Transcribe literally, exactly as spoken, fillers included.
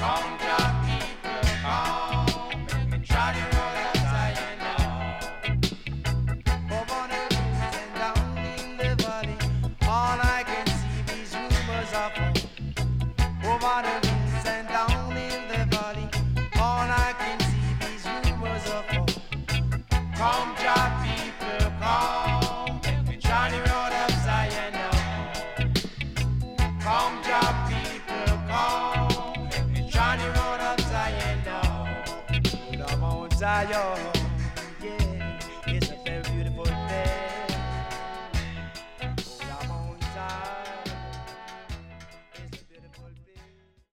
Come, Jah people, come. Make me try the road of Zion now. Over the hills and down in the valley, all I can see is rumors of war. Over the hills and down in the valley, all I can see is rumors of war. Come, Jah people, come. Make me try the road of Zion now. Come, Jah people, come. Make me try the road of Zion now. To the Mount Zion.